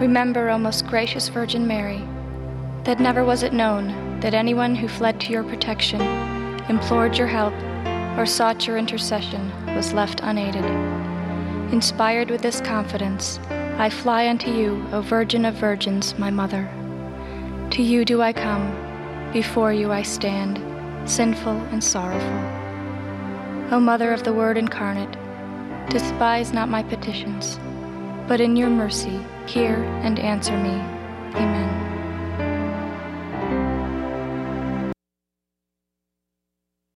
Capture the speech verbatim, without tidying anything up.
Remember, O most gracious Virgin Mary, that never was it known that anyone who fled to your protection, implored your help, or sought your intercession was left unaided. Inspired with this confidence, I fly unto you, O Virgin of Virgins, my Mother. To you do I come, before you I stand, sinful and sorrowful. O Mother of the Word incarnate, despise not my petitions, but in your mercy hear and answer me. Amen.